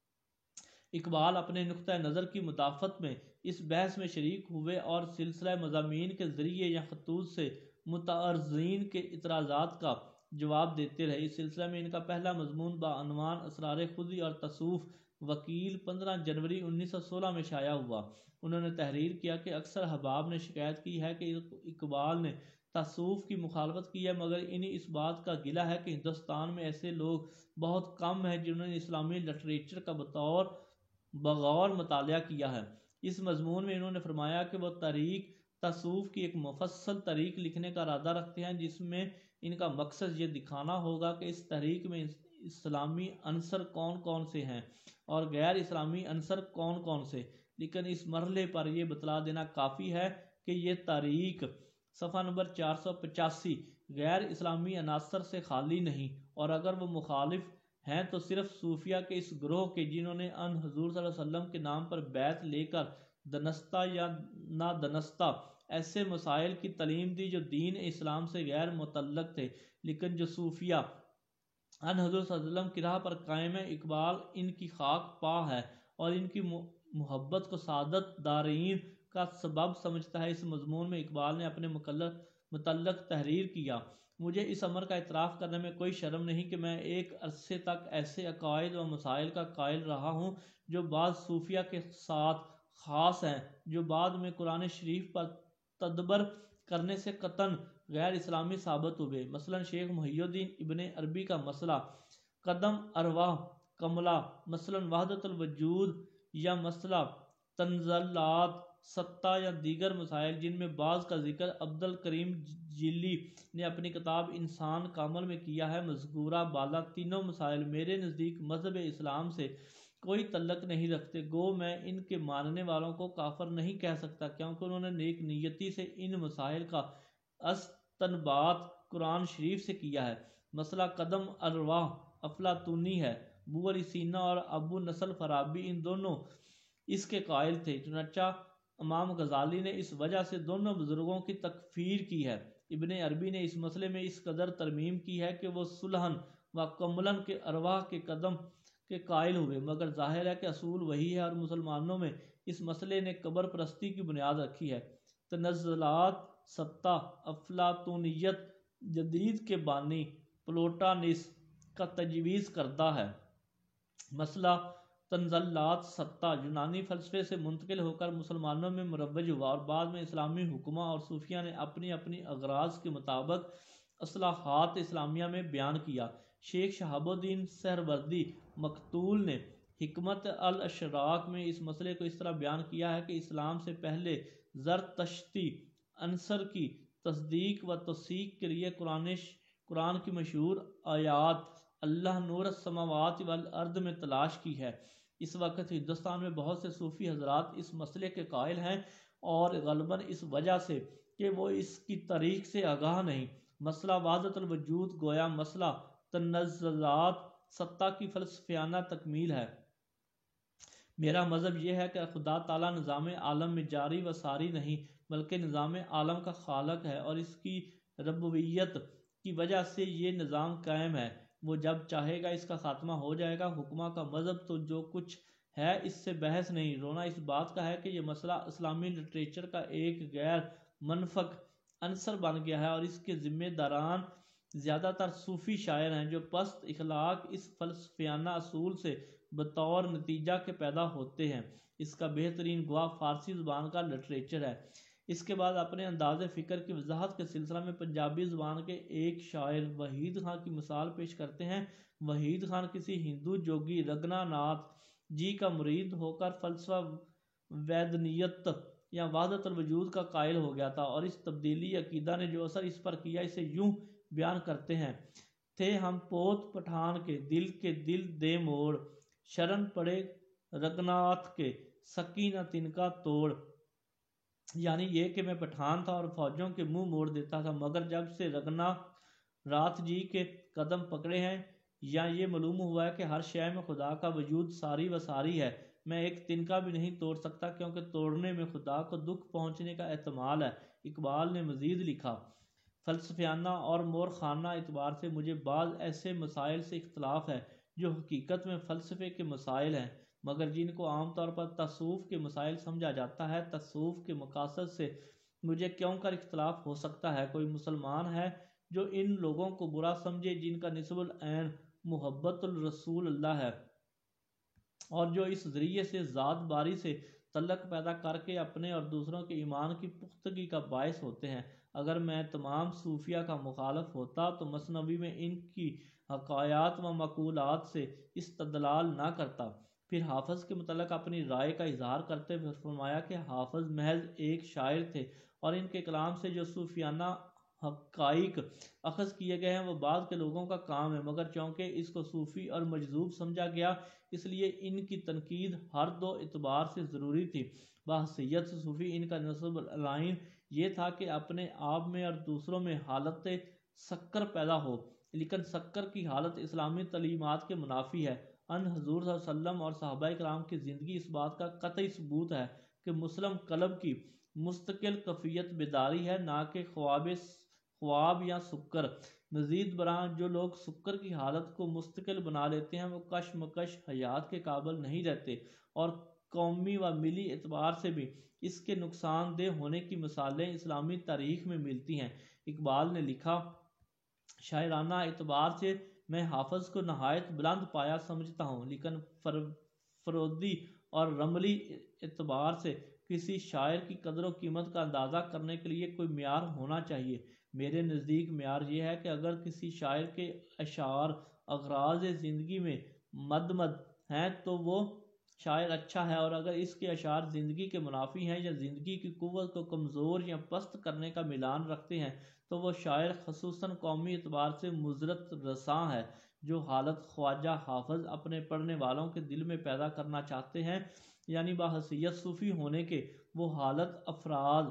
اقبال اپنے نقطہ نظر کی مدافعت میں اس بحث میں شریک ہوئے اور سلسلہ مضامین کے ذریعے یا خطوط سے متعرضین کے اعتراضات کا جواب دیتے رہے۔ اس سلسلہ میں ان کا پہلا مضمون بعنوان اسرار خودی اور تصوف وکیل 15 جنوری 1916 میں شائع ہوا۔ انہوں نے تحریر کیا کہ اکثر احباب نے شکایت کی ہے کہ اقبال نے تصوف کی مخالفت کی ہے، مگر انہیں اس بات کا گلہ ہے کہ ہندوستان میں ایسے لوگ بہت کم ہیں جنہوں نے اسلامی لٹریچر کا بغور مطالعہ کیا ہے۔ اس مضمون میں انہوں نے فرمایا کہ وہ تحریک تصوف کی ایک مفصل تحریک لکھنے کا ارادہ رکھتے ہیں جس میں ان کا مقصد یہ دکھانا ہوگا کہ اس تحریک میں اسلامی عنصر کون کون سے ہیں اور غیر اسلامی عنصر کون کون سے، لیکن اس مرحلے پر یہ بتلا دینا کافی ہے کہ یہ تحریک صفحہ نمبر 485 غیر اسلامی عناصر سے خالی نہیں، اور اگر وہ مخالف ہیں تو صرف صوفیہ کے اس گروہ کے جنہوں نے ان حضور صلی اللہ علیہ وسلم کے نام پر بیعت لے کر دنستہ یا نادنستہ ایسے مسائل کی تعلیم دی جو دین اسلام سے غیر متعلق تھے، لیکن جو صوفیہ ان حضور صلی اللہ علیہ وسلم کی راہ پر قائم ہے۔ اقبال ان کی خاک پا ہے اور ان کی محبت کو سعادت دارین کا سبب سمجھتا ہے۔ اس مضمون میں اقبال نے اپنے متعلق تحریر کیا: مجھے اس امر کا اعتراف کرنے میں کوئی شرم نہیں کہ میں ایک عرصے تک ایسے عقائد و مسائل کا قائل رہا ہوں جو بعض صوفیہ کے ساتھ خاص ہیں، جو بعد میں قرآن شریف پر تدبر کرنے سے قطعاً غیر اسلامی ثابت ہوئے۔ مثلا شیخ محی الدین ابن عربی کا مسئلہ قدم ارواح کملہ، مثلا وحدت الوجود، یا مسئلہ تنزلات ستہ، یا دیگر مسائل جن میں بعض کا ذکر عبد الکریم جیلی نے اپنی کتاب انسان کامل میں کیا ہے۔ مذکورہ بالا تینوں مسائل میرے نزدیک مذہب اسلام سے کوئی تعلق نہیں رکھتے، گو میں ان کے ماننے والوں کو کافر نہیں کہہ سکتا کیونکہ انہوں نے نیک نیتی سے ان مسائل کا استنباط قرآن شریف سے کیا ہے۔ مسئلہ قدم ارواح افلاطونی ہے۔ ابو علی سینا اور ابو نصر فارابی ان دونوں اس کے قائل تھے، چنانچہ امام غزالی نے اس وجہ سے دونوں بزرگوں کی تکفیر کی ہے۔ ابن عربی نے اس مسئلے میں اس قدر ترمیم کی ہے کہ وہ صلحاً و کملاً کے ارواح کے قدم کے قائل ہوئے، مگر ظاہر ہے کہ اصول وہی ہے اور مسلمانوں میں اس مسئلے نے قبر پرستی کی بنیاد رکھی ہے۔ تنزلات ستہ افلاطونیت جدید کے بانی پلوٹانس کا تجویز کردہ ہے۔ مسئلہ تنزلات ستہ یونانی فلسفے سے منتقل ہو کر مسلمانوں میں مروج ہوا، اور بعد میں اسلامی حکماء اور صوفیہ نے اپنی اپنی اغراض کے مطابق اصلاحات اسلامیہ میں بیان کیا۔ شیخ شہاب الدین سہروردی مقتول نے حکمت الاشراق میں اس مسئلے کو اس طرح بیان کیا ہے کہ اسلام سے پہلے زرتشتی عنصر کی تصدیق و توثیق کے لیے قرآن کی مشہور آیات اللہ نور السماوات والارض میں تلاش کی ہے۔ اس وقت ہندوستان میں بہت سے صوفی حضرات اس مسئلے کے قائل ہیں، اور غالباً اس وجہ سے کہ وہ اس کی تاریخ سے آگاہ نہیں۔ مسئلہ وحدت الوجود گویا مسئلہ تنزلات ستہ کی فلسفیانہ تکمیل ہے۔ میرا مذہب یہ ہے کہ خدا تعالیٰ نظام عالم میں جاری و ساری نہیں، بلکہ نظام عالم کا خالق ہے، اور اس کی ربوبیت کی وجہ سے یہ نظام قائم ہے۔ وہ جب چاہے گا اس کا خاتمہ ہو جائے گا۔ حکماں کا مذہب تو جو کچھ ہے اس سے بحث نہیں۔ رونا اس بات کا ہے کہ یہ مسئلہ اسلامی لٹریچر کا ایک غیر منفک عنصر بن گیا ہے، اور اس کے ذمہ داران زیادہ تر صوفی شاعر ہیں جو پست اخلاق اس فلسفیانہ اصول سے بطور نتیجہ کے پیدا ہوتے ہیں۔ اس کا بہترین گواہ فارسی زبان کا لٹریچر ہے۔ اس کے بعد اپنے انداز فکر کی وضاحت کے سلسلہ میں پنجابی زبان کے ایک شاعر وحید خان کی مثال پیش کرتے ہیں۔ وحید خان کسی ہندو جوگی رگنا ناتھ جی کا مرید ہو کر فلسفہ ویدنیت یا وحدت الوجود کا قائل ہو گیا تھا، اور اس تبدیلی عقیدہ نے جو اثر اس پر کیا اسے یوں بیان کرتے ہیں: تھے ہم پوت پٹھان کے دل دے موڑ، شرن پڑے رگناتھ کے سکی نہ تن کا توڑ۔ یعنی یہ کہ میں پٹھان تھا اور فوجوں کے منہ موڑ دیتا تھا، مگر جب سے رگنا رات جی کے قدم پکڑے ہیں، یا یہ معلوم ہوا ہے کہ ہر شے میں خدا کا وجود ساری و ساری ہے، میں ایک تنکا بھی نہیں توڑ سکتا، کیونکہ توڑنے میں خدا کو دکھ پہنچنے کا احتمال ہے۔ اقبال نے مزید لکھا: فلسفیانہ اور مورخانہ اعتبار سے مجھے بعض ایسے مسائل سے اختلاف ہے جو حقیقت میں فلسفے کے مسائل ہیں، مگر جن کو عام طور پر تصوف کے مسائل سمجھا جاتا ہے۔ تصوف کے مقاصد سے مجھے کیوں کر اختلاف ہو سکتا ہے؟ کوئی مسلمان ہے جو ان لوگوں کو برا سمجھے جن کا نسب العین محبت الرسول اللہ ہے، اور جو اس ذریعے سے ذات باری سے تعلق پیدا کر کے اپنے اور دوسروں کے ایمان کی پختگی کا باعث ہوتے ہیں۔ اگر میں تمام صوفیہ کا مخالف ہوتا تو مثنوی میں ان کی حکایات و مقولات سے استدلال نہ کرتا۔ پھر حافظ کے متعلق اپنی رائے کا اظہار کرتے ہوئے فرمایا کہ حافظ محض ایک شاعر تھے، اور ان کے کلام سے جو صوفیانہ حقائق اخذ کیے گئے ہیں وہ بعد کے لوگوں کا کام ہے، مگر چونکہ اس کو صوفی اور مجذوب سمجھا گیا اس لیے ان کی تنقید ہر دو اعتبار سے ضروری تھی۔ بحیثیت صوفی ان کا نسب العین یہ تھا کہ اپنے آپ میں اور دوسروں میں حالت سکر پیدا ہو، لیکن سکر کی حالت اسلامی تعلیمات کے منافی ہے۔ ان حضور صلی اللہ علیہ وسلم اور صحابہ کرام کی زندگی اس بات کا قطعی ثبوت ہے کہ مسلم قلب کی مستقل کیفیت بیداری ہے، نہ کہ خواب یا سکر۔ مزید برآں جو لوگ سکر کی حالت کو مستقل بنا لیتے ہیں وہ کشمکش حیات کے قابل نہیں رہتے، اور قومی و ملی اعتبار سے بھی اس کے نقصان دہ ہونے کی مثالیں اسلامی تاریخ میں ملتی ہیں۔ اقبال نے لکھا: شاعرانہ اعتبار سے میں حافظ کو نہایت بلند پایا سمجھتا ہوں، لیکن فرودی اور رملی اعتبار سے کسی شاعر کی قدر و قیمت کا اندازہ کرنے کے لیے کوئی معیار ہونا چاہیے۔ میرے نزدیک معیار یہ ہے کہ اگر کسی شاعر کے اشعار اغراض زندگی میں مدمد ہیں تو وہ شاعر اچھا ہے، اور اگر اس کے اشعار زندگی کے منافی ہیں یا زندگی کی قوت کو کمزور یا پست کرنے کا میلان رکھتے ہیں تو وہ شاعر خصوصاً قومی اعتبار سے مضرت رساں ہے۔ جو حالت خواجہ حافظ اپنے پڑھنے والوں کے دل میں پیدا کرنا چاہتے ہیں، یعنی بحیثیت صوفی ہونے کے، وہ حالت افراد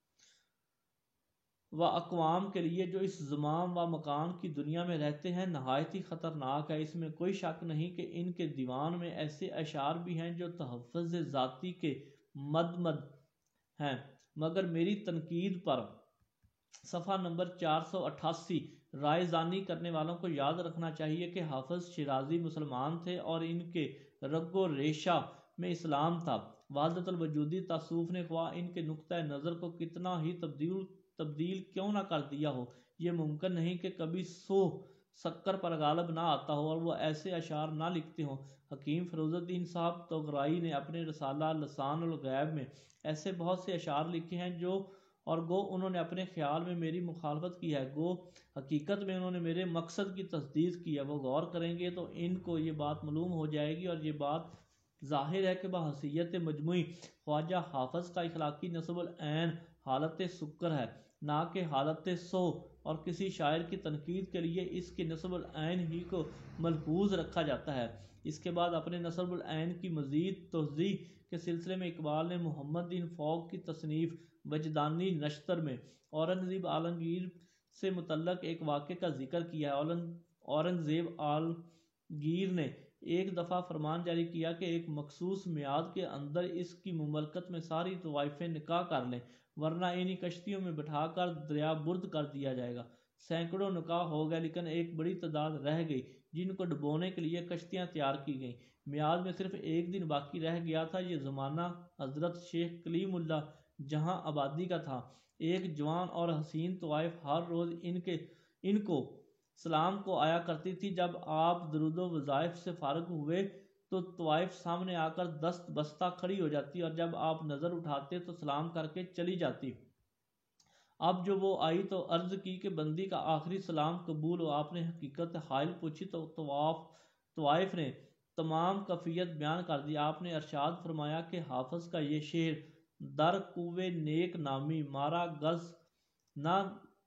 و اقوام کے لیے جو اس زمان و مکان کی دنیا میں رہتے ہیں نہایت ہی خطرناک ہے۔ اس میں کوئی شک نہیں کہ ان کے دیوان میں ایسے اشعار بھی ہیں جو تحفظ ذاتی کے مدمد ہیں، مگر میری تنقید پر صفحہ نمبر 488 رائے زانی کرنے والوں کو یاد رکھنا چاہیے کہ حافظ شیرازی مسلمان تھے اور ان کے رگ و ریشہ میں اسلام تھا۔ وحدت الوجودی تصوف نے خواہ ان کے نقطہ نظر کو کتنا ہی تبدیل کیوں نہ کر دیا ہو، یہ ممکن نہیں کہ کبھی 100 شکر پر غالب نہ آتا ہو اور وہ ایسے اشعار نہ لکھتے ہوں۔ حکیم فیروز الدین صاحب طغرائی نے اپنے رسالہ لسان الغیب میں ایسے بہت سے اشعار لکھے ہیں اور گو انہوں نے اپنے خیال میں میری مخالفت کی ہے، گو حقیقت میں انہوں نے میرے مقصد کی تصدیق کی ہے۔ وہ غور کریں گے تو ان کو یہ بات معلوم ہو جائے گی، اور یہ بات ظاہر ہے کہ بحیثیت مجموعی خواجہ حافظ کا اخلاقی نصب العین حالت سکر ہے، نہ کہ حالت سو، اور کسی شاعر کی تنقید کے لیے اس کے نصب العین ہی کو ملحوظ رکھا جاتا ہے۔ اس کے بعد اپنے نصب العین کی مزید توضیح کے سلسلے میں اقبال نے محمد بن فوق کی تصنیف وجدانی نشتر میں اورنگزیب عالمگیر سے متعلق ایک واقعے کا ذکر کیا ہے۔ اورنگزیب عالمگیر نے ایک دفعہ فرمان جاری کیا کہ ایک مخصوص میعاد کے اندر اس کی مملکت میں ساری طوائفیں نکاح کر لیں، ورنہ انہی کشتیوں میں بٹھا کر دریا برد کر دیا جائے گا۔ سینکڑوں نکاح ہو گئے، لیکن ایک بڑی تعداد رہ گئی جن کو ڈبونے کے لیے کشتیاں تیار کی گئیں۔ میعاد میں صرف ایک دن باقی رہ گیا تھا۔ یہ زمانہ حضرت شیخ کلیم اللہ جہاں آبادی کا تھا۔ ایک جوان اور حسین طوائف ہر روز ان کو سلام کو آیا کرتی تھی۔ جب آپ درود و وظائف سے فارغ ہوئے تو طوائف سامنے آ کر دست بستہ کھڑی ہو جاتی، اور جب آپ نظر اٹھاتے تو سلام کر کے چلی جاتی۔ اب جو وہ آئی تو عرض کی کہ بندی کا آخری سلام قبول ہو۔ آپ نے حقیقت حائل پوچھی تو طوائف نے تمام کیفیت بیان کر دی۔ آپ نے ارشاد فرمایا کہ حافظ کا یہ شعر در کوے نیک نامی مارا گز نہ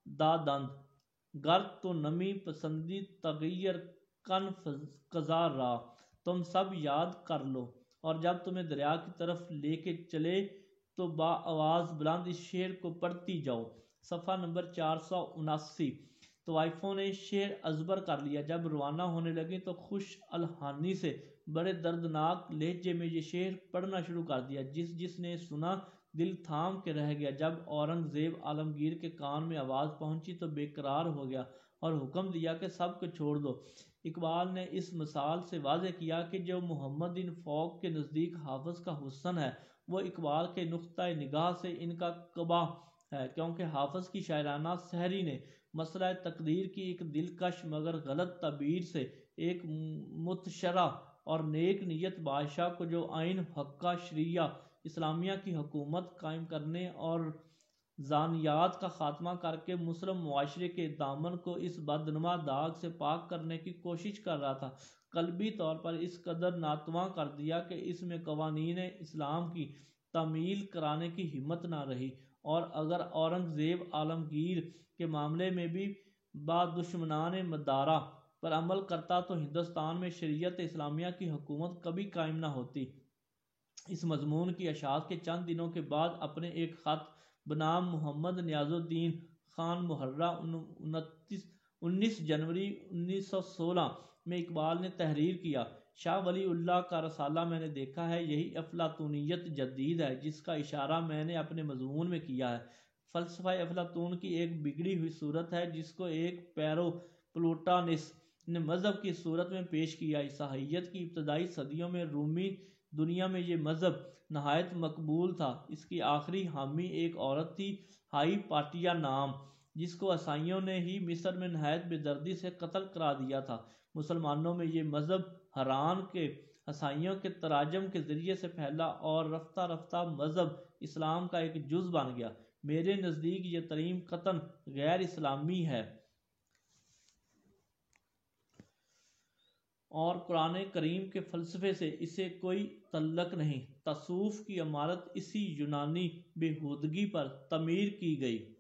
دادند گر تو نمی پسندی تغیر کن قضا را، تم سب یاد کر لو، اور جب تمہیں دریا کی طرف لے کے چلے تو با آواز بلند اس شعر کو پڑھتی جاؤ۔ صفحہ نمبر 479۔ طوائفوں نے شعر ازبر کر لیا۔ جب روانہ ہونے لگی تو خوش الحانی سے بڑے دردناک لہجے میں یہ شعر پڑھنا شروع کر دیا۔ جس نے سنا دل تھام کے رہ گیا۔ جب اورنگزیب عالمگیر کے کان میں آواز پہنچی تو بے قرار ہو گیا اور حکم دیا کہ سب کو چھوڑ دو۔ اقبال نے اس مثال سے واضح کیا کہ جو محمد بن فوق کے نزدیک حافظ کا حسن ہے وہ اقبال کے نقطۂ نگاہ سے ان کا قباح ہے، کیونکہ حافظ کی شاعرانہ سحری نے مسئلہ تقدیر کی ایک دلکش مگر غلط تعبیر سے ایک متشرع اور نیک نیت بادشاہ کو جو آئین حقہ شرعیہ اسلامیہ کی حکومت قائم کرنے اور زانیات کا خاتمہ کر کے مسلم معاشرے کے دامن کو اس بدنما داغ سے پاک کرنے کی کوشش کر رہا تھا، قلبی طور پر اس قدر ناتواں کر دیا کہ اس میں قوانین اسلام کی تعمیل کرانے کی ہمت نہ رہی۔ اور اگر اورنگزیب عالمگیر کے معاملے میں بھی با دشمنان مدارہ پر عمل کرتا تو ہندوستان میں شریعت اسلامیہ کی حکومت کبھی قائم نہ ہوتی۔ اس مضمون کی اشاعت کے چند دنوں کے بعد اپنے ایک خط بنام محمد نیاز الدین خان محرہ 19 جنوری 1916 میں اقبال نے تحریر کیا، شاہ ولی اللہ کا رسالہ میں نے دیکھا ہے، یہی افلاطونیت جدید ہے جس کا اشارہ میں نے اپنے مضمون میں کیا ہے۔ فلسفہ افلاطون کی ایک بگڑی ہوئی صورت ہے جس کو ایک پیرو پلوٹانس نے مذہب کی صورت میں پیش کیا۔ عیسائیت کی ابتدائی صدیوں میں رومی دنیا میں یہ مذہب نہایت مقبول تھا۔ اس کی آخری حامی ایک عورت تھی، ہائیپاٹیا نام، جس کو عیسائیوں نے ہی مصر میں نہایت بے دردی سے قتل کرا دیا تھا۔ مسلمانوں میں یہ مذہب حران کے عیسائیوں کے تراجم کے ذریعے سے پھیلا اور رفتہ رفتہ مذہب اسلام کا ایک جز بن گیا۔ میرے نزدیک یہ ترین قطعاً غیر اسلامی ہے اور قرآن کریم کے فلسفے سے اسے کوئی تعلق نہیں۔ تصوف کی عمارت اسی یونانی بےہودگی پر تعمیر کی گئی۔